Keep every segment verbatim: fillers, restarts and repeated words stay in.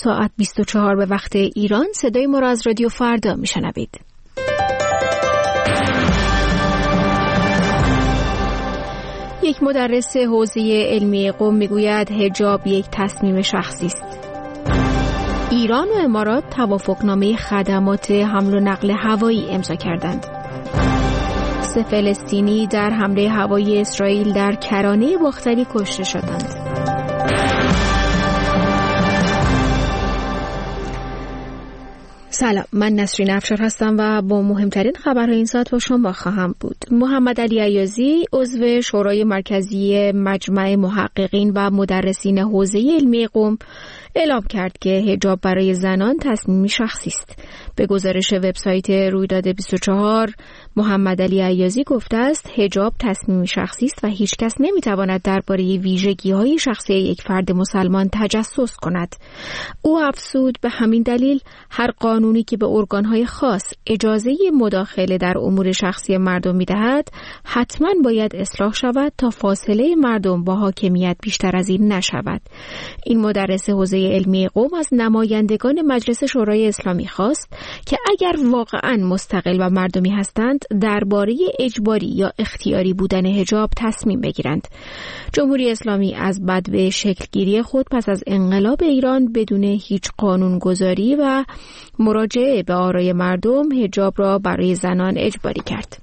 ساعت بیست و چهار به وقت ایران. صدای ما را از رادیو فردا میشنوید. یک مدرس حوزه علمی قم میگوید حجاب یک تصمیم شخصی است. ایران و امارات توافقنامه خدمات حمل و نقل هوایی امضا کردند. سه فلسطینی در حمله هوایی اسرائیل در کرانه باختری کشته شدند. سلام، من نسرین افشار هستم و با مهمترین خبرهای این ساعت با شما خواهم بود. محمد علی ایازی عضو شورای مرکزی مجمع محققین و مدرسین حوزه علمی قم اعلام کرد که حجاب برای زنان تصمیمی شخصی است. به گزارش وبسایت رویداد بیست و چهار، محمد علی ایازی گفته است حجاب تصمیمی شخصی است و هیچ کس نمیتواند درباره ویژگی‌های شخصی یک فرد مسلمان تجسس کند. او افزود به همین دلیل هر قانونی که به ارگان‌های خاص اجازه مداخله در امور شخصی مردم می‌دهد حتما باید اصلاح شود تا فاصله مردم با حاکمیت بیشتر از این نشود. این مدرس حوزه علمی قم از نمایندگان مجلس شورای اسلامی خواست که اگر واقعاً مستقل و مردمی هستند درباره اجباری یا اختیاری بودن حجاب تصمیم بگیرند. جمهوری اسلامی از بدو شکلگیری خود پس از انقلاب ایران بدون هیچ قانونگذاری و مراجعه به آرای مردم حجاب را برای زنان اجباری کرد.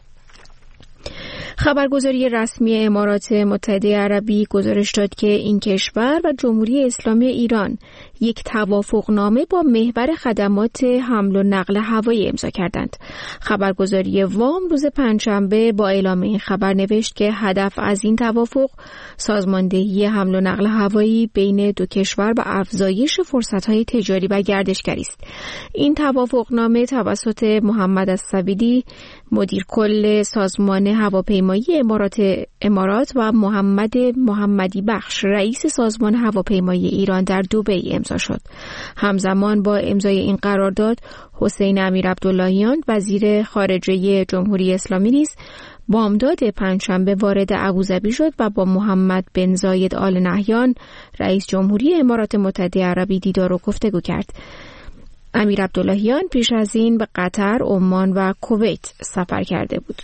خبرگزاری رسمی امارات متحده عربی گزارش داد که این کشور و جمهوری اسلامی ایران یک توافقنامه با محور خدمات حمل و نقل هوایی امضا کردند. خبرگزاری وام روز پنجشنبه با اعلام این خبر نوشت که هدف از این توافق سازماندهی حمل و نقل هوایی بین دو کشور و افزایش فرصت‌های تجاری و گردشگری است. این توافقنامه توسط محمد السویدی مدیر کل سازمان هواپیمایی امارات امارات و محمد محمدی بخش رئیس سازمان هواپیمایی ایران در دبی امضا شد. همزمان با امضای این قرارداد حسین امیرعبداللهیان وزیر خارجه جمهوری اسلامی نیز بامداد پنجشنبه وارد ابوظبی شد و با محمد بن زاید آل نهیان رئیس جمهوری امارات متحده عربی دیدار و گفتگو کرد. امیرعبداللهیان پیش از این به قطر، عمان و کویت سفر کرده بود.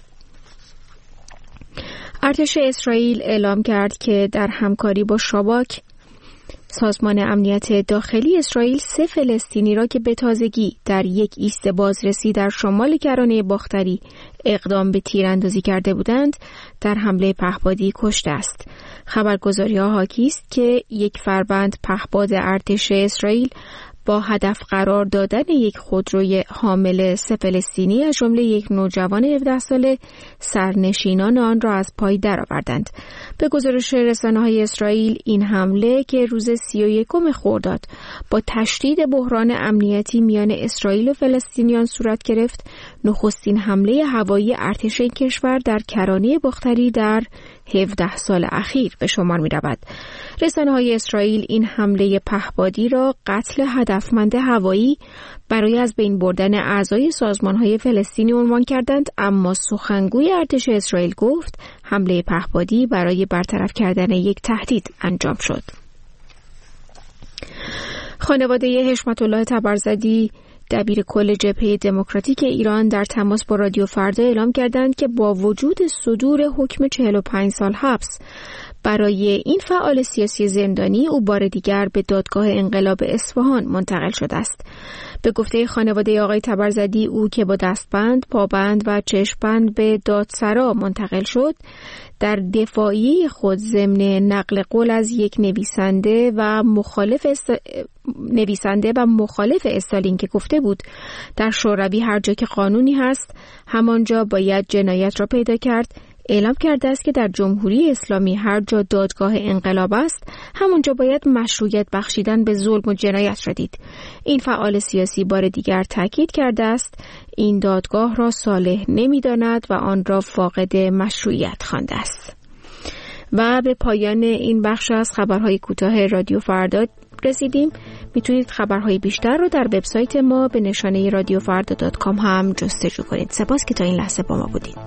ارتش اسرائیل اعلام کرد که در همکاری با شاباک سازمان امنیت داخلی اسرائیل سه فلسطینی را که به تازگی در یک ایست بازرسی در شمال کرانه باختری اقدام به تیراندازی کرده بودند در حمله پهپادی کشته است. خبرگزاری‌ها حاکی است که یک فروند پهپاد ارتش اسرائیل با هدف قرار دادن یک خودروی حامل سه فلسطینی از جمله یک نوجوان هفده ساله سرنشینان آن را از پای درآوردند. به گزارش رسانه‌های اسرائیل این حمله که روز سی و یکم خرداد با تشدید بحران امنیتی میان اسرائیل و فلسطینیان صورت گرفت، نخستین حمله هوایی ارتش این کشور در کرانه باختری در هفده سال اخیر به شمار می رود. رسانه‌های اسرائیل این حمله پهپادی را قتل هدفمند هوایی برای از بین بردن اعضای سازمان‌های فلسطینی عنوان کردند، اما سخنگوی ارتش اسرائیل گفت حمله پهپادی برای برطرف کردن یک تهدید انجام شد. خانواده حشمت الله تبرزدی دبیر کل جبهه دموکراتیک ایران در تماس با رادیو فردا اعلام کردند که با وجود صدور حکم چهل و پنج سال حبس برای این فعال سیاسی زندانی، او بار دیگر به دادگاه انقلاب اصفهان منتقل شده است. به گفته خانواده آقای تبرزدی، او که با دستبند، پابند و چشمبند به دادسرا منتقل شد، در دفاعی خود ضمن نقل قول از یک نویسنده و مخالف است... نویسنده و مخالف استالین که گفته بود در شوروی هر جا که قانونی هست همانجا باید جنایت را پیدا کرد، اعلام کرده است که در جمهوری اسلامی هر جا دادگاه انقلاب است همانجا باید مشروعیت بخشیدن به ظلم و جنایت را دید. این فعال سیاسی بار دیگر تاکید کرده است این دادگاه را صالح نمی‌داند و آن را فاقد مشروعیت خوانده است. و به پایان این بخش از خبرهای کوتاه رادیو فردا رسیدیم. میتونید خبرهای بیشتر رو در وبسایت ما به نشانه رادیو فردا دات کام هم جستجو کنید. سپاس که تا این لحظه با ما بودید.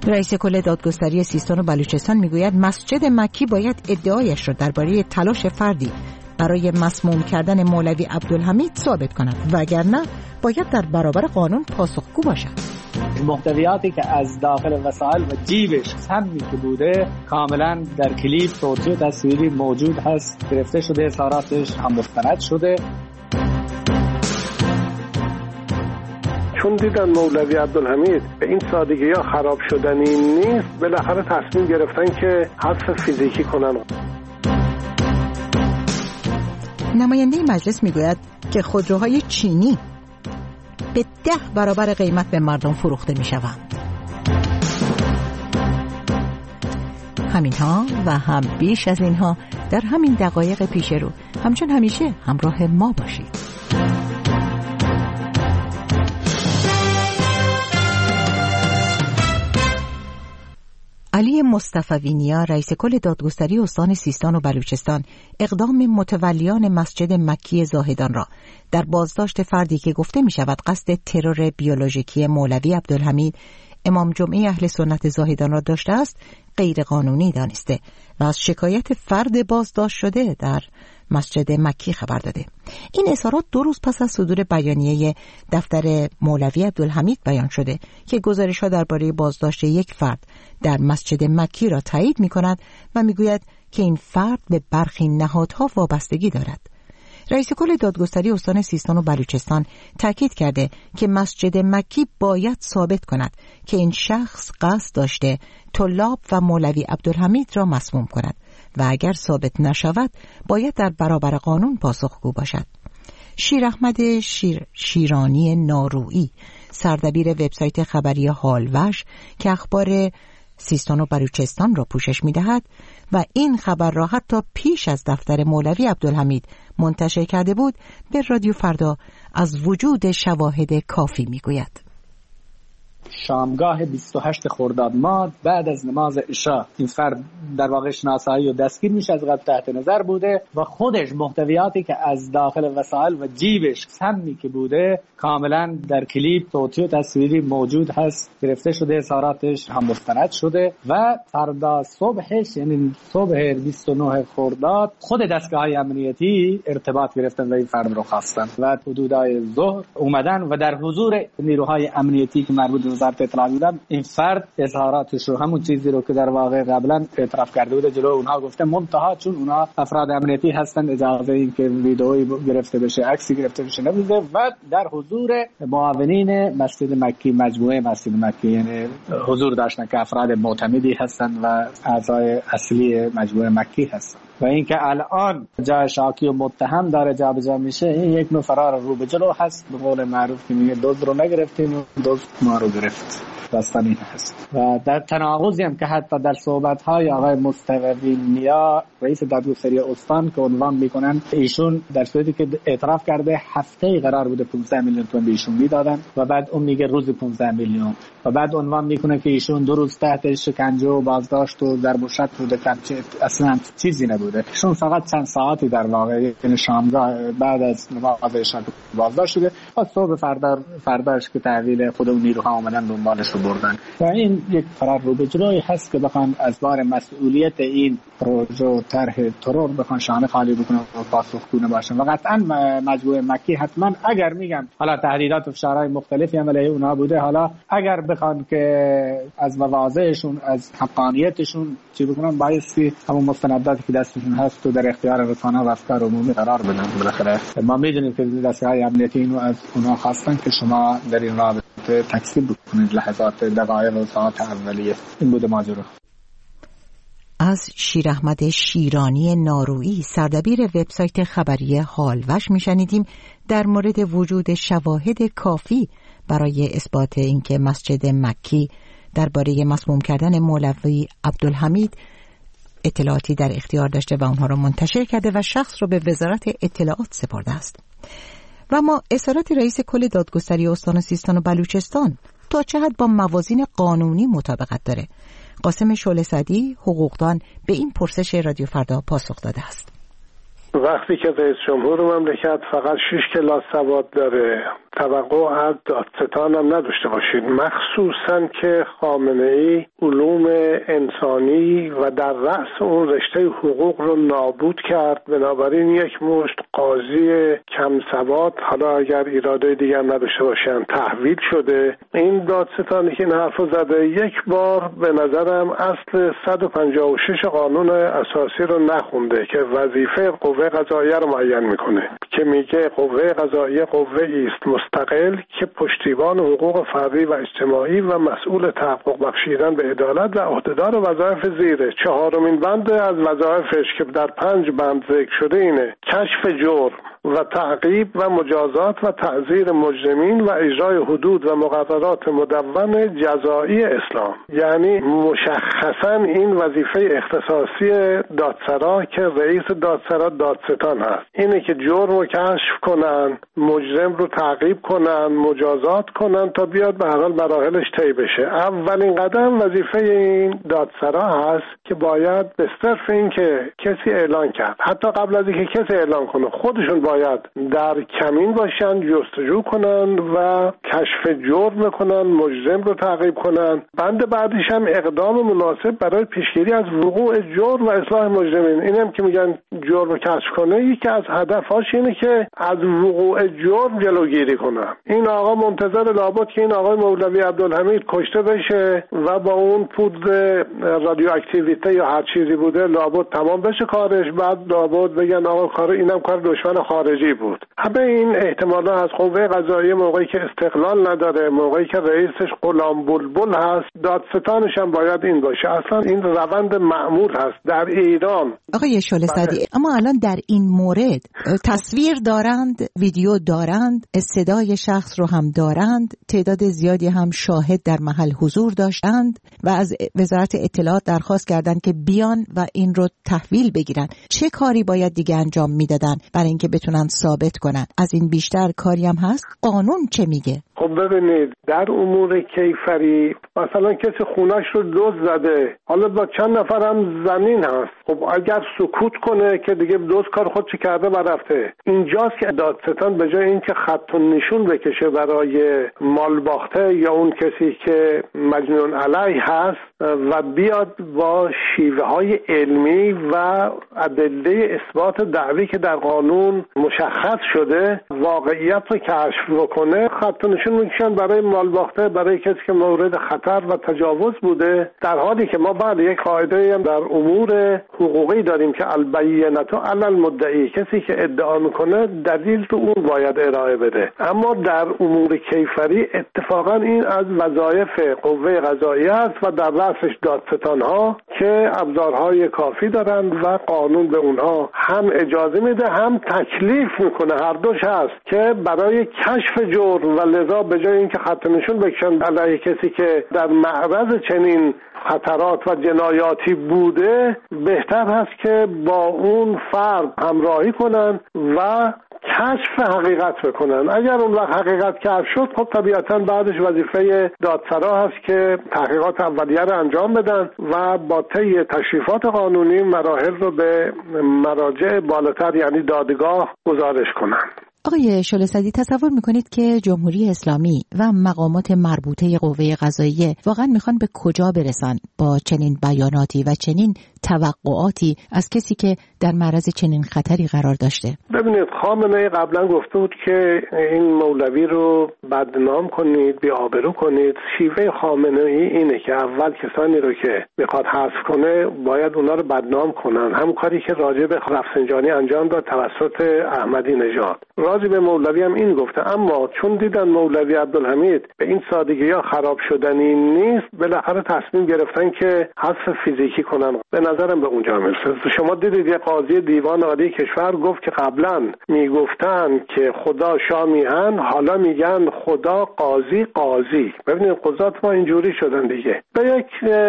رئیس کل دادگستری سیستان و بلوچستان میگوید مسجد مکی باید ادعایش را درباره تلاش فردی برای مسموم کردن مولوی عبدالحمید ثابت کند، وگرنه باید در برابر قانون پاسخگو باشد. محتویاتی که از داخل وسایل و جیبش سمی که بوده کاملا در کلیپ صوتی و تصویری موجود هست، گرفته شده، اظهاراتش هم مستند شده. چون دیدن مولوی عبدالحمید به این سادگی ها خراب شدنی نیست، بالاخره تصمیم گرفتن که حذف فیزیکی کنن. نماینده مجلس میگوید که خودروهای چینی به ده برابر قیمت به مردم فروخته میشوند. همینها و هم بیش از اینها در همین دقایق پیش رو. همچون همیشه همراه ما باشید. علی مصطفی نیا، رئیس کل دادگستری استان سیستان و بلوچستان، اقدام متولیان مسجد مکی زاهدان را در بازداشت فردی که گفته می شود قصد ترور بیولوژیکی مولوی عبدالحمید امام جمعه اهل سنت زاهدان را داشته است غیر قانونی دانسته و از شکایت فرد بازداشت شده در مسجد مکی خبر داده. این اظهارات دو روز پس از صدور بیانیه دفتر مولوی عبدالحمید بیان شده که گزارش‌ها درباره بازداشت یک فرد در مسجد مکی را تایید می‌کند و می‌گوید که این فرد به برخی نهادها وابستگی دارد. رئیس کل دادگستری استان سیستان و بلوچستان تاکید کرده که مسجد مکی باید ثابت کند که این شخص قصد داشته طلاب و مولوی عبدالحمید را مسموم کند و اگر ثابت نشود باید در برابر قانون پاسخگو باشد. شیر احمد شیر شیرانی نارویی، سردبیر وبسایت خبری حالوش که اخبار سیستان و بلوچستان را پوشش می‌دهد و این خبر را حتی پیش از دفتر مولوی عبدالحمید منتشر کرده بود، به رادیو فردا از وجود شواهد کافی می‌گوید. شامگاه بیست و هشت خرداد ماه بعد از نماز عشا این فرد در واقع شناسایی و دستگیر میشه، از قبل تحت نظر بوده و خودش محتویاتی که از داخل وسایل و جیبش سمی که بوده کاملا در کلیپ صوتی و تصویری موجود هست، گرفته شده، اظهاراتش هم مستند شده و فردا صبحش یعنی صبح بیست و نه خرداد خود دستگاه‌های امنیتی ارتباط گرفتن و این فرد رو خواستن و حدودای ظهر اومدن و در حضور نیروهای امنیتی که مربوط به وزارت اطلاعات بودن این فرد اظهاراتش رو، همون چیزی رو که در واقع قبلا اعتراف کرده بود، جلو اونها گفته، منتها چون اونها افراد امنیتی هستن اجازه این که ویدئویی گرفته بشه، عکسی گرفته بشه نبوده و در حضور معاونین مسجد مکی، مجموعه مسجد مکی، یعنی حضور داشتن که افراد معتمدی هستن و اعضای اصلی مجموعه مکی هستن و اینکه الان جای شاکی و متهم داره جابجا میشه، این یک نوع فرار رو به جلو هست. به قول معروف که میگه دزد رو نگرفتیم و دزد ما رو گرفت، داستان این هست. و در تناقضی هم که حتی در صحبت‌های آقای مصطفی نیا رئیس دادگستری استان که عنوان میکنن، ایشون در صورتی که اعتراف کرده هفته‌ای قرار بوده پانزده میلیون تومان به ایشون میدادن و بعد اون میگه روز پانزده میلیون و بعد عنوان میکنه که ایشون دو روز تحت شکنجه و بازداشت و در مشت بوده که اصلا چیزی نبوده. ایشون فقط چند ساعتی در واقع یعنی شامگاه بعد از نماز عشا بازداشت شده و صبح فردا فرداش که تحویل خود اون نیروها اومدن دنبالش رو بردن و این یک فرار رو به جلوی هست که بخوان از بار مسئولیت این پروژه و طرح ترور بخوان شانه خالی بکنن و پاسخگو نباشن و قطعا مجموعه مکی حتما اگر میگن حالا تهدیدات و فشارهای مختلفی هم علیه اونها بوده، حالا اگر بخوان که از مواضعشون از حقانیتشون چی بکنن، بایستی همون مستنداتی که دستشون هست و در اختیار رسانه و افکار عمومی قرار بدن. بالاخره ما میدونیم که دستگاه‌های امنیتی اینو از اونها خواستن که شما در این رابطه تکذیب بکنید لحظات دقایق و ساعات اولیه. این بوده ماجرا. از شیر احمد شیرانی نارویی، سردبیر وبسایت خبری حالوش میشنیدیم در مورد وجود شواهد کافی برای اثبات اینکه مسجد مکی درباره مسموم کردن مولوی عبدالحمید اطلاعاتی در اختیار داشته و اونها را منتشر کرده و شخص را به وزارت اطلاعات سپرده است. و ما اظهارات رئیس کل دادگستری استان سیستان و بلوچستان تا چه حد با موازین قانونی مطابقت داره؟ قاسم شعله سعدی، حقوقدان، به این پرسش رادیو فردا پاسخ داده است. وقتی که رئیس جمهور مملکت فقط شش کلاس سواد داره، توقع از دادستان هم نداشته باشید، مخصوصا که خامنه ای علوم انسانی و در رأس اون رشته حقوق رو نابود کرد. بنابراین یک مشت قاضی کم سواد، حالا اگر ایراده دیگر نداشته باشن، تحویل شده. این دادستانی که این حرفو زده یک بار به نظرم اصل صد و پنجاه و شش قانون اساسی رو نخونده که وظیفه قوه قضاییه رو معین میکنه، که میگه قوه قضاییه قوه است مستقل که پشتیبان حقوق فردی و اجتماعی و مسئول تحقق بخشیدن به عدالت و عهدهدار وظایف زیره. چهارمین بند از وظایفش که در پنج بند ذکر شده اینه: کشف جرم و تعقیب و مجازات و تعزیر مجرمین و اجرای حدود و مقررات مدون جزایی اسلام. یعنی مشخصا این وظیفه اختصاصی دادسرا که رئیس دادسرا دادستان هست، اینه که جرم رو کشف کنن، مجرم رو تعقیب کنن، مجازات کنن تا بیاد به هر حال مراحلش طی بشه. اولین قدم وظیفه این دادسرا هست که باید به صرف این که کسی اعلان کرد، حتی قبل از اینکه کسی اعلان کنه، خودشون باید در کمین باشن، جستجو کنن و کشف جرم بکنن، مجرم رو تعقیب کنن. بند بعدیش هم اقدام مناسب برای پیشگیری از وقوع جرم و اصلاح مجرمین. اینم که میگن جرم رو کشف کنه، یکی از هدفاش اینه که از وقوع جرم جلوگیری کنن. این آقا منتظر لابد که این آقای مولوی عبدالحمید کشته بشه و با اون پودر رادیواکتیویته یا هر چیزی بوده لابد تمام بشه کارش، بعد لابد بگن آقا کار اینم کار دشمن خارجی بود. همه این احتمالا از قوه قضاییه موقعی که استقلال نداره، موقعی که رئیسش غلام بلبل هست، دادستانش هم باید این باشه. اصلا این روند معمول هست در ایران. آقای شعله سعدی، اما الان در این مورد تصویر دارند، ویدیو دارند، صدای شخص رو هم دارند، تعداد زیادی هم شاهد در محل حضور داشتند و از وزارت اطلاعات درخواست کردند که بیان و این رو تحویل بگیرن. چه کاری باید دیگه انجام میدادن برای اینکه بتونن ثابت کنن؟ از این بیشتر کاری هم هست؟ قانون چه میگه؟ خب ببینید، در امور کیفری مثلا کسی خونش رو دزد زده، حالا با چند نفر هم زمین هست، خب اگر سکوت کنه که دیگه دزد کار خودش کرده و رفته. اینجاست که دادستان به جای اینکه خط و نشون بکشه برای مال باخته یا اون کسی که مجنون علیه هست و بیاد با شیوه های علمی و ادله اثبات دعوی که در قانون مشخص شده واقعیت رو کشف بکنه، خط و نشون میکشن برای مال باخته، برای کسی که مورد خطر و تجاوز بوده، در حالی که ما بعد یک قاعده هم در امور حقوقی داریم که البینة علی المدعی، کسی که ادعا میکنه دلیل تو اون باید ارائه بده. اما در امور کیفری اتفاقا این از وظایف قوه قضاییه است و در رأسش دادستان ها که ابزارهای کافی دارند و قانون به اونها هم اجازه میده هم تکلیف میکنه، هر دوش هست که برای کشف جرم و لذا به جای اینکه خط نشون بکشن علیه کسی که در معرض چنین خطرات و جنایاتی بوده، بهتر هست که با اون فرد همراهی کنن و کشف حقیقت بکنن. اگر اون وقت حقیقت کشف شد، خب طبیعتا بعدش وظیفه دادسرا هست که تحقیقات اولیه رو انجام بدن و با طی تشریفات قانونی مراحل رو به مراجع بالاتر یعنی دادگاه گزارش کنن. آقای شعله سعدی، تصور میکنید که جمهوری اسلامی و مقامات مربوطه قوه قضاییه واقعا میخوان به کجا برسن با چنین بیاناتی و چنین توقعاتی از کسی که در معرض چنین خطری قرار داشته؟ ببینید، خامنه‌ای قبلا گفته بود که این مولوی رو بدنام کنید، بی‌آبرو کنید. شیوه خامنه‌ای اینه که اول کسانی رو که میخواد حذف کنه باید اونا رو بدنام کنن، هم کاری که راجع به رفسنجانی انجام داد توسط احمدی نژاد. راجع به مولوی هم این گفته، اما چون دیدن مولوی عبدالحمید به این سادگی‌ها خراب شدنی نیست، بالاخره تصمیم گرفتن که حذف فیزیکی کنن. به نظرم به اونجا میرسه. شما دیدید یه قاضی دیوان عالی کشور گفت که قبلا میگفتن که خدا شاه میهن، حالا میگن خدا قاضی قاضی. ببینید قضات ما اینجوری شدن دیگه، به یک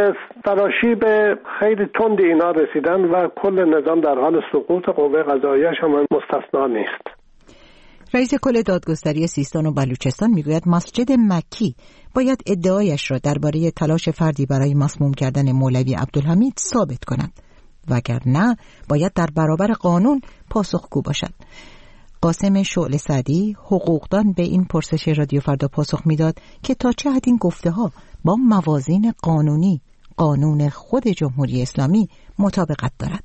تراشی به خیلی تند اینا رسیدن و کل نظام در حال سقوط، قوه قضاییه هم مستثنا نیست. رئیس کل دادگستری سیستان و بلوچستان میگوید مسجد مکی باید ادعایش را درباره تلاش فردی برای مسموم کردن مولوی عبدالحمید ثابت کند وگرنه باید در برابر قانون پاسخگو باشد. قاسم شعله سعدی حقوقدان به این پرسش رادیو فردا پاسخ میداد که تا چه حد این گفته ها با موازین قانونی قانون خود جمهوری اسلامی مطابقت دارد.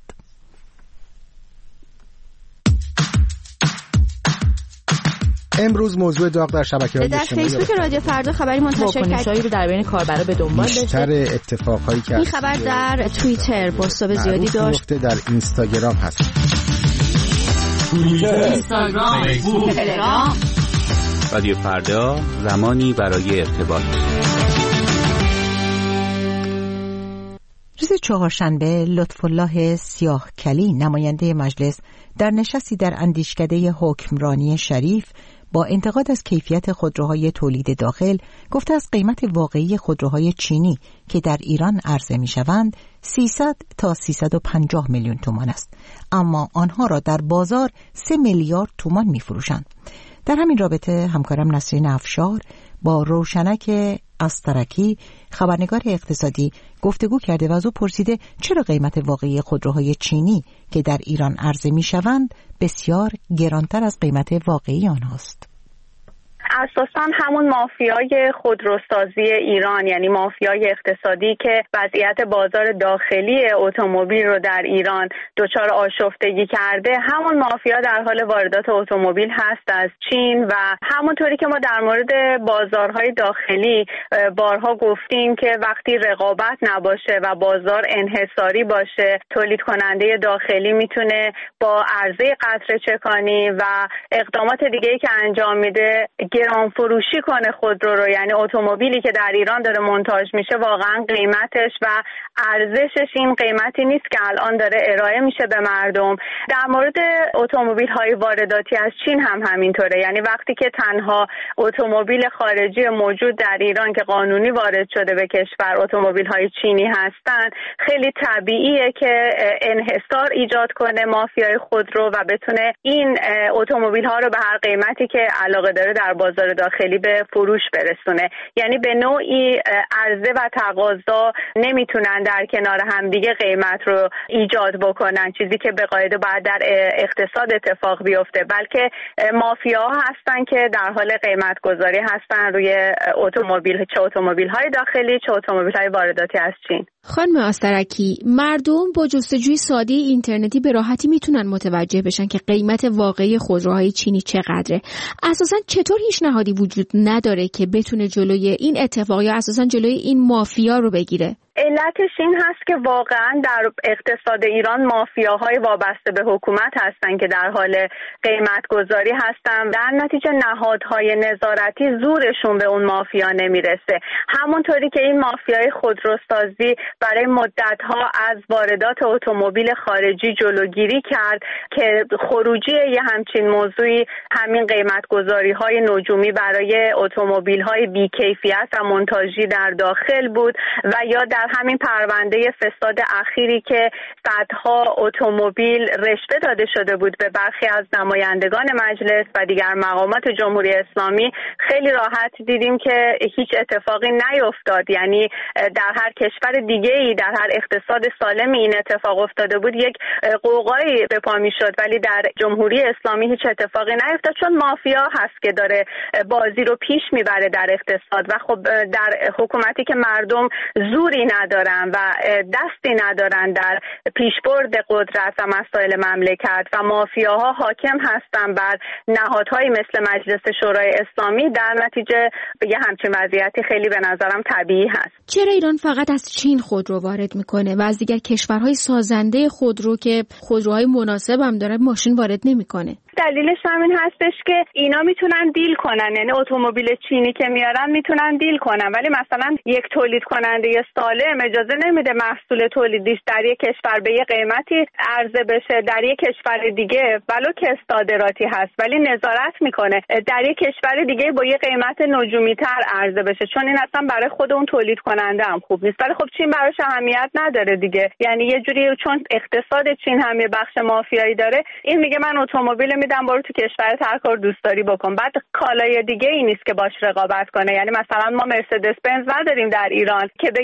امروز موضوع داغ در شبکه‌های اجتماعی در فیسبوک رادیو فردا خبری منتشر کرد رو در بین کاربرا به دنبال داشت. بیشتر اتفاقایی که این خبر در توییتر بازتاب زیادی داشت. در اینستاگرام هست. توییتر، اینستاگرام، فیسبوک، تلگرام. رادیو فردا، زمانی برای ارتباط. روز چهارشنبه لطفالله سیاهکلی نماینده مجلس در نشستی در اندیشکده حکمرانی شریف با انتقاد از کیفیت خودروهای تولید داخل گفته از قیمت واقعی خودروهای چینی که در ایران عرضه می‌شوند سیصد تا سیصد و پنجاه میلیون تومان است، اما آنها را در بازار سه میلیارد تومان می‌فروشند. در همین رابطه همکارم نسرین افشار با روشنک استرکی خبرنگار اقتصادی گفتگو کرده و از او پرسیده چرا قیمت واقعی خودروهای چینی که در ایران عرضه می‌شوند بسیار گرانتر از قیمت واقعی آنهاست. اساساً همون مافیای خودروسازی ایران، یعنی مافیای اقتصادی که وضعیت بازار داخلی اتومبیل رو در ایران دچار آشفتگی کرده، همون مافیا در حال واردات اتومبیل هست از چین. و همونطوری که ما در مورد بازارهای داخلی بارها گفتیم که وقتی رقابت نباشه و بازار انحصاری باشه، تولید کننده داخلی میتونه با عرضه قطره چکانی و اقدامات دیگه‌ای که انجام میده گران فروشی کنه خودرو رو، یعنی اتومبیلی که در ایران داره مونتاژ میشه واقعا قیمتش و ارزشش این قیمتی نیست که الان داره ارائه میشه به مردم. در مورد اتومبیل های وارداتی از چین هم همینطوره، یعنی وقتی که تنها اتومبیل خارجی موجود در ایران که قانونی وارد شده به کشور اتومبیل های چینی هستن، خیلی طبیعیه که انحصار ایجاد کنه مافیای خودرو و بتونه این اتومبیل ها رو به هر قیمتی که علاقه داره در بازار داخلی به فروش برسونه. یعنی به نوعی عرضه و تقاضا نمیتونن در کنار هم دیگه قیمت رو ایجاد بکنن، چیزی که به قاعده باید در اقتصاد اتفاق بیفته، بلکه مافیاها هستن که در حال قیمت گذاری هستن روی اتومبیل، چه اتومبیل های داخلی چه اتومبیل های وارداتی از چین. خانم استرکی، مردم با جستجوی ساده اینترنتی به راحتی میتونن متوجه بشن که قیمت واقعی خودروهای چینی چقدره. اساساً چطور هیچ نهادی وجود نداره که بتونه جلوی این اتفاق یا اساساً جلوی این مافیا رو بگیره؟ علتش این هست که واقعا در اقتصاد ایران مافیاهای وابسته به حکومت هستن که در حال قیمت گذاری هستن، در نتیجه نهادهای نظارتی زورشون به اون مافیا نمیرسه. همونطوری که این مافیای خودروسازی برای مدتها از واردات اتومبیل خارجی جلوگیری کرد که خروجی یه همچین موضوعی همین قیمت گذاری های نجومی برای اتومبیل های بی‌کیفیت و مونتاژی در داخل بود، و یا در همین پرونده فساد اخیری که صدها اتومبیل رشوه داده شده بود به برخی از نمایندگان مجلس و دیگر مقامات جمهوری اسلامی، خیلی راحت دیدیم که هیچ اتفاقی نیفتاد. یعنی در هر کشور دیگه‌ای، در هر اقتصاد سالمی این اتفاق افتاده بود یک قوقایی به پا می‌شد، ولی در جمهوری اسلامی هیچ اتفاقی نیفتاد، چون مافیا هست که داره بازی رو پیش میبره در اقتصاد. و خب در حکومتی که مردم زوری ندارن و دستی ندارن در پیشبرد قدرت و مسائل مملکت و مافیاها حاکم هستن بر نهادهایی مثل مجلس شورای اسلامی، در نتیجه یه همچین وضعیتی خیلی به نظرم طبیعی هست. چرا ایران فقط از چین خودرو وارد میکنه و از دیگر کشورهای سازنده خودرو که خودروهای مناسب هم داره ماشین وارد نمیکنه؟ دلیلش همین هستش که اینا میتونن دیل کنن، یعنی اتومبیل چینی که میارن میتونن دیل کنن، ولی مثلا یک تولید کننده سالم اجازه نمیده محصول تولیدیش در یک کشور به یه قیمتی عرضه بشه، در یک کشور دیگه ولو که صادراتی هست ولی نظارت میکنه در یک کشور دیگه با یه قیمت نجومی تر عرضه بشه، چون این اصلا برای خود اون تولید کننده هم خوب نیست. ولی خب چین براش اهمیت نداره دیگه، یعنی یه جوری چون اقتصاد چین هم یه بخش مافیایی داره، این میگه من اتومبیل میدم برو تو کشور هر کار دوست داری بکن، بعد کالای دیگه ای نیست که باش رقابت کنه. یعنی مثلا ما مرسدس بنز نداریم در ایران که بگیم حالا اون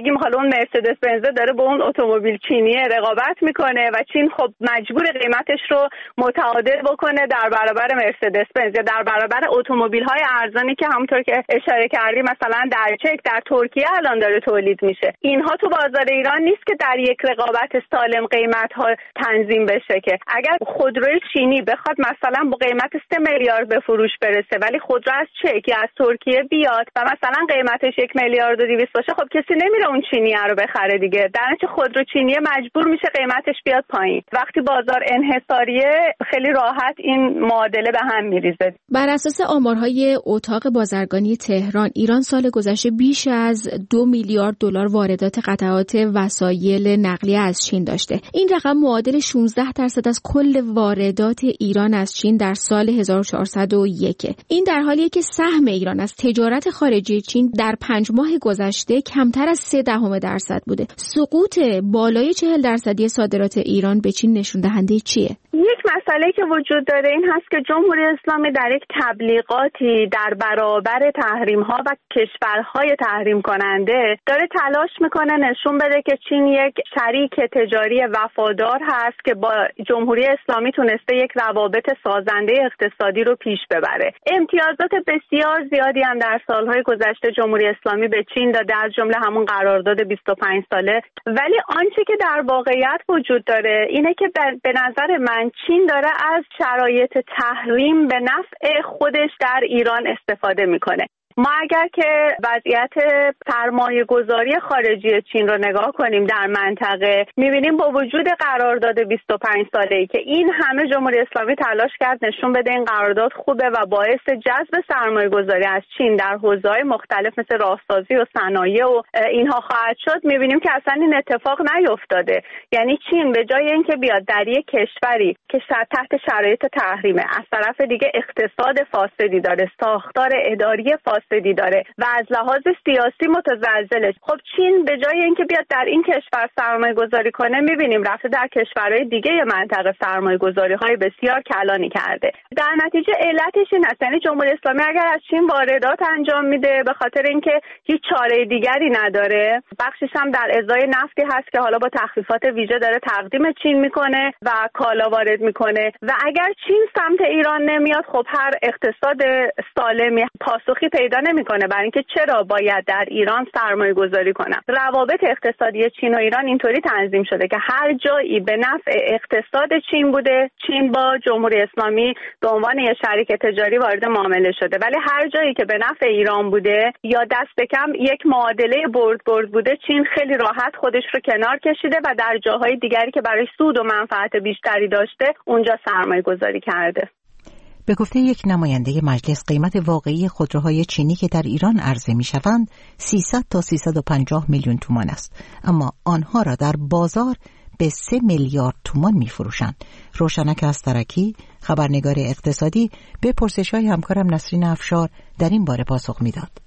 مرسدس بنز داره با اون اتومبیل چینی رقابت میکنه و چین خب مجبور قیمتش رو متعادل بکنه در برابر مرسدس بنز یا در برابر اتومبیل های ارزانی که همونطور که اشاره کردی مثلا در چک در ترکیه الان داره تولید میشه. اینها تو بازار ایران نیست که در یک رقابت سالم قیمت ها تنظیم بشه، که اگر خودروی چینی بخواد مثلا با قیمت سه میلیارد به فروش برسه ولی خودرو از چک یا از ترکیه بیاد و مثلا قیمتش یک میلیارد و دویست باشه، خب کسی نمیره اون چینی رو بخره دیگه. در نتیجه خودرو چینی مجبور میشه قیمتش بیاد پایین. وقتی بازار انحصاریه خیلی راحت این معادله به هم میریزه. بر اساس آمارهای اتاق بازرگانی تهران، ایران سال گذشته بیش از دو میلیارد دلار واردات قطعات وسایل نقلیه از چین داشته. این رقم معادل شانزده درصد از کل واردات ایران از چین در سال هزار و چهارصد و یک. این در حالیه که سهم ایران از تجارت خارجی چین در پنج ماه گذشته کمتر از سه دهم درصد بوده. سقوط بالای چهل درصدی صادرات ایران به چین نشون دهنده چیه؟ یک مسئله که وجود داره این هست که جمهوری اسلامی در یک تبلیغاتی در برابر تحریم‌ها و کشورهای تحریم کننده داره تلاش میکنه نشون بده که چین یک شریک تجاری وفادار هست که با جمهوری اسلامی تونسته یک روابط سازنده اقتصادی رو پیش ببره. امتیازات بسیار زیادی هم در سالهای گذشته جمهوری اسلامی به چین داده، از جمله همون قرارداد بیست و پنج ساله. ولی آنچه که در واقعیت وجود داره اینه که به نظر من چین داره از شرایط تحریم به نفع خودش در ایران استفاده میکنه. ما اگر که وضعیت سرمایه گذاری خارجی چین رو نگاه کنیم در منطقه، میبینیم با وجود قرارداد بیست و پنج ساله‌ای که این همه جمهوری اسلامی تلاش کرد نشون بده این قرارداد خوبه و باعث جذب سرمایه گذاری از چین در حوزه‌های مختلف مثل راهسازی و صنایع و اینها خواهد شد، میبینیم که اصلا این اتفاق نیفتاده. یعنی چین به جای اینکه بیاد در یک کشوری که تحت شرایط تحریمه، از طرف دیگه اقتصاد فاسدی داره، ساختار اداری فاسدی فاسدی داره و از لحاظ سیاسی متزلزله. خب چین به جای اینکه بیاد در این کشور سرمایه گذاری کنه، میبینیم رفته در کشورهای دیگه منطقه سرمایه گذاری های بسیار کلانی کرده. در نتیجه علتش این است، یعنی جمهوری اسلامی اگر از چین واردات انجام میده به خاطر اینکه هیچ چاره دیگری نداره، بخشش هم در ازای نفتی هست که حالا با تخفیفات ویژه داره تقدیم چین میکنه و کالا وارد میکنه و اگر چین سمت ایران نمیاد، خب هر اقتصاد سالمی پاسخی پیدا نمیکنه برای اینکه چرا باید در ایران سرمایه گذاری کنم. روابط اقتصادی چین و ایران اینطوری تنظیم شده که هر جایی به نفع اقتصاد چین بوده، چین با جمهوری اسلامی به عنوان یک شریک تجاری وارد معامله شده، ولی هر جایی که به نفع ایران بوده یا دست کم یک معادله برد برد بوده، چین خیلی راحت خودش رو کنار کشیده و در جاهای دیگری که برای سود و منفعت بیشتری داشته اونجا سرمایه گذاری کرده. به گفته یک نماینده مجلس، قیمت واقعی خودروهای چینی که در ایران عرضه می شوند سیصد تا سیصد و پنجاه میلیون تومان است، اما آنها را در بازار به سه میلیارد تومان می فروشند. روشنک استرکی، خبرنگار اقتصادی، به پرسش‌های همکارم نسرین افشار در این باره پاسخ می داد.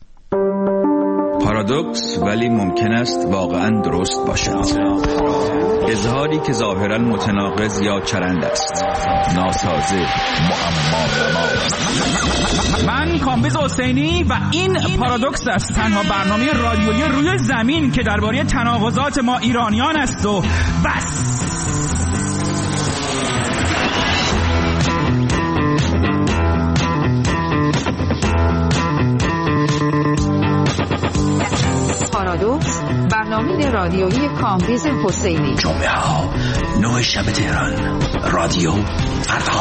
پارادوکس ولی ممکن است واقعا درست باشد. اظهاری که ظاهرا متناقض یا چرند است، ناسازه، معما. من کامبیز حسینی و این پارادوکس است، تنها برنامه رادیویی روی زمین که درباره تناقضات ما ایرانیان است و بس. پارادوکس، برنامه رادیویی کامبیز حسینی. جمعه ها نه شب تهران، رادیو فردا.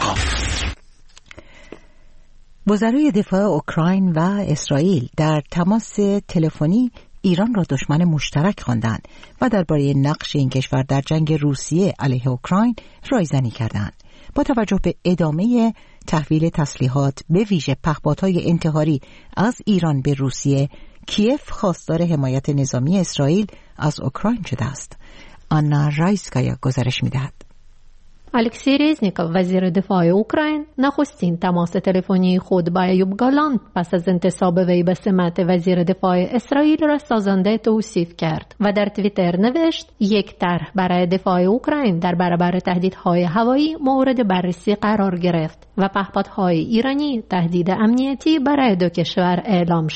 وزرای دفاع اوکراین و اسرائیل در تماس تلفنی ایران را دشمن مشترک خواندند و درباره نقش این کشور در جنگ روسیه علیه اوکراین رایزنی کردند. با توجه به ادامه تحویل تسلیحات، به ویژه پهپادهای انتحاری از ایران به روسیه، کیف خواستار حمایت نظامی اسرائیل از اوکراین شده است. آنا رایسکایا گزارش می‌دهد. الکسی رزنیکوف، وزیر دفاع اوکراین، نخستین تماس تلفنی خود با ایوب گالانت پس از انتصاب وی به سمت وزیر دفاع اسرائیل را سازنده توصیف کرد و در توییتر نوشت یک طرح برای دفاع اوکراین در برابر تهدیدهای هوایی مورد بررسی قرار گرفت و پهپادهای ایرانی تهدید امنیتی برای دو کشور اعلام شد.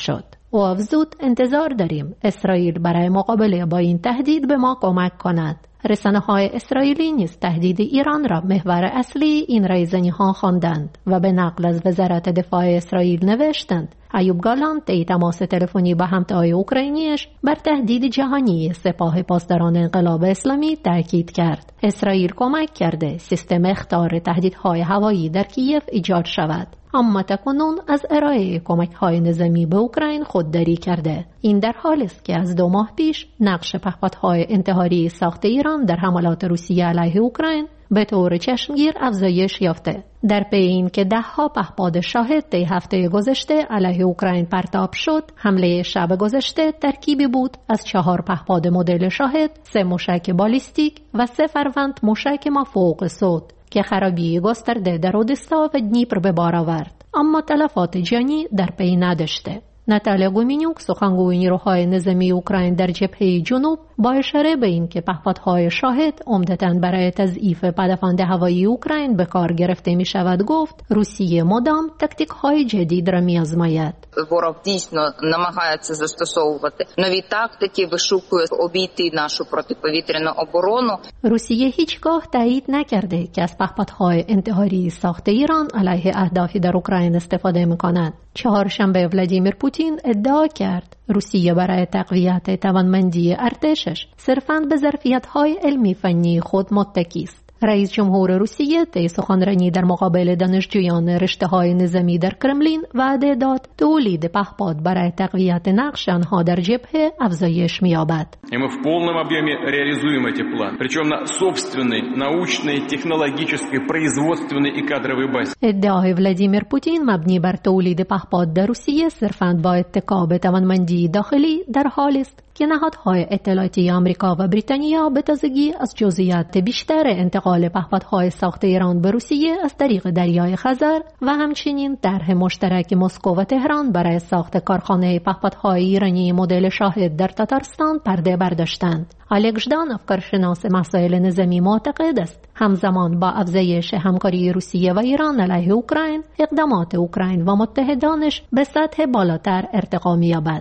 او افزود انتظار داریم اسرائیل برای مقابله با این تهدید به ما کمک کند. رسانه‌های اسرائیلی نیز تهدید ایران را محور اصلی این رایزنی‌ها خواندند و به نقل از وزارت دفاع اسرائیل نوشتند ایوب گالانت طی تماس تلفنی با همتای اوکراینیش بر تهدید جهانی سپاه پاسداران انقلاب اسلامی تاکید کرد. اسرائیل کمک کرده سیستم اخطار تهدیدهای هوایی در کیف ایجاد شود، اما تاکنون از ارائه کمک‌های نظامی به اوکراین خودداری کرده. این در حالی است که از دو ماه پیش نقش پهپادهای انتحاری ساخت ایران در حملات روسیه علیه اوکراین به طور چشمگیر افزایش یافته. در پی این که ده ها پهپاد شاهد طی هفته گذشته علیه اوکراین پرتاب شد، حمله شب گذشته ترکیبی بود از چهار پهپاد مدل شاهد، سه موشک بالیستیک و سه فروند موشک مافوق صوت که خرابی گسترده در اودسا و دنیپر به بار آورد، اما تلفات جانی در پی نداشته. ناتالیا گومینیوک، سخنگوی نیروهای نظامی اوکراین در جبهه جنوب، با اشاره به این که پهپادهای شاهد عمدتاً برای تضعیف پدافند هوایی اوکراین به کار گرفته می شود گفت روسیه مدام تاکتیک‌های جدید را می‌آزماید. Ворог дійсно намагається застосовувати нові тактики, вишукує обійти нашу протиповітряну оборону. روسیه هیچگاه تایید نکرده که از پهپادهای انتحاری ساخت ایران علیه اهدافی در اوکراین استفاده می‌کند. چهارشنبه ولادیمیر پوتین ادعا کرد روسیه برای تقویت توانمندی ارتشش صرفاً به ظرفیت‌های علمی فنی خود متکی است. رئیس جمهور روسیه طی سخنرانی در مقابل دانشجویان رشته‌های نظامی در کرملین وعده داد تولید پهپاد برای تقویت نقش آنها در جبهه افزایش می‌یابد. Мы в полном объеме реализуем эти планы, причем на собственной научной, технологической, производственной и кадровой базе. ادعای ولادیمیر پوتین مبنی بر تولید پهپاد در روسیه صرفاً با اتکا به توانمندی داخلی در حالی است که نهادهای اطلاعاتی آمریکا و بریتانیا به تازگی از جزئیات بیشتر انتقال پهپادهای ساخت ایران به روسیه از طریق دریای خزر و همچنین طرح مشترک مسکو و تهران برای ساخت کارخانه پهپادهای ایرانی مدل شاهد در تاتارستان پرده برداشتند. الکس ژدانوف، کارشناس مسائل نظامی، معتقد است همزمان با افزایش همکاری روسیه و ایران علیه اوکراین، اقدامات اوکراین و متحدانش به سطح بالاتر ارتقا می‌یابد.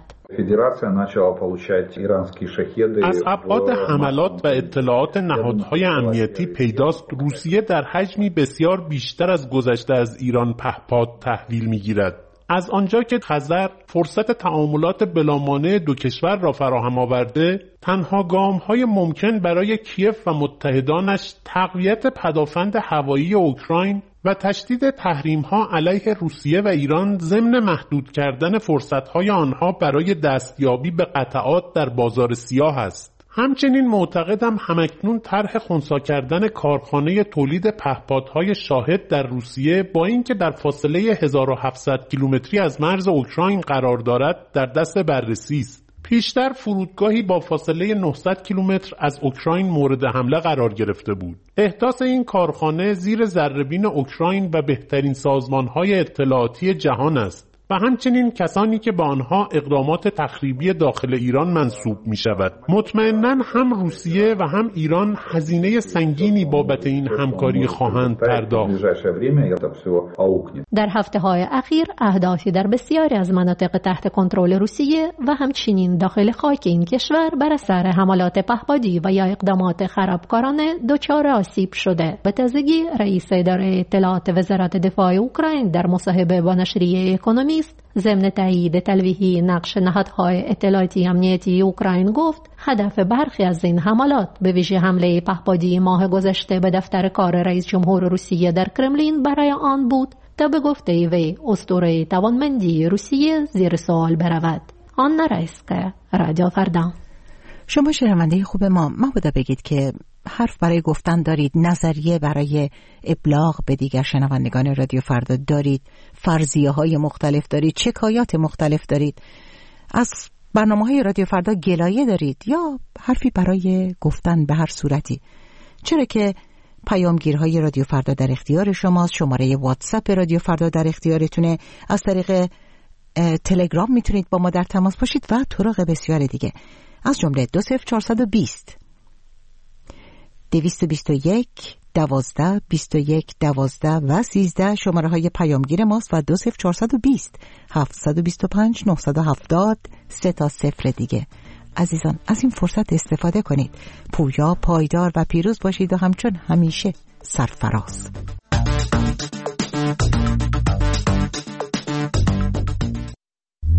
از ابعاد حملات و اطلاعات نهادهای امنیتی پیداست روسیه در حجمی بسیار بیشتر از گذشته از ایران پهپاد تحویل می‌گیرد. از آنجا که خزر فرصت تعاملات بلامانع دو کشور را فراهم آورده، تنها گام‌های ممکن برای کیف و متحدانش تقویت پدافند هوایی اوکراین و تشدید تحریم‌ها علیه روسیه و ایران ضمن محدود کردن فرصت‌های آنها برای دستیابی به قطعات در بازار سیاه است. همچنین معتقدم همکنون طرح خنثی کردن کارخانه تولید پهپادهای شاهد در روسیه با اینکه در فاصله هزار و هفتصد کیلومتری از مرز اوکراین قرار دارد در دست بررسی است. پیشتر فرودگاهی با فاصله نهصد کیلومتر از اوکراین مورد حمله قرار گرفته بود. احداث این کارخانه زیر ذره‌بین اوکراین و بهترین سازمان‌های اطلاعاتی جهان است و همچنین کسانی که با آنها اقدامات تخریبی داخل ایران منسوب می شود. مطمئناً هم روسیه و هم ایران هزینه سنگینی بابت این همکاری خواهند پرداخت. در هفته‌های اخیر اهدافی در بسیاری از مناطق تحت کنترل روسیه و همچنین داخل خاک این کشور بر اثر حملات پهپادی و یا اقدامات خرابکارانه دچار آسیب شده. به تازگی رئیس اداره اطلاعات وزارت دفاع اوکراین در مصاحبه با نشریه اکونومی ضمن تایید تلویحی نقش نهادهای اطلاعاتی امنیتی اوکراین گفت هدف برخی از این حملات به ویژه حمله پهپادی ماه گذشته به دفتر کار رئیس جمهور روسیه در کرملین برای آن بود تا به گفته وی اسطوره توانمندی روسیه زیر سوال برود. آن نرایست که رادیو فردا. شما شنونده خوب ما ما بوده بگید که حرف برای گفتن دارید، نظریه برای ابلاغ به دیگر شنوندگان رادیو فردا دارید، فرضیه های مختلف دارید، شکایات مختلف دارید، از برنامه های رادیو فردا گلایه دارید یا حرفی برای گفتن به هر صورتی، چرا که پیامگیرهای رادیو فردا در اختیار شماست. شماره واتساپ رادیو فردا در اختیارتونه. از طریق تلگرام میتونید با ما در تماس باشید و طرق بسیار دیگه، از جمله دو صفر چهارصد و بیست دویست و بیست و یک دوازده بیست و یک دوازده و سیزده شماره های پیامگیر ماست و دو صفر چهارصد و بیست هفتصد و بیست و پنج نهصد و هفتاد سه تا صفر دیگه. عزیزان از این فرصت استفاده کنید. پویا، پایدار و پیروز باشید و همچون همیشه سرفراز.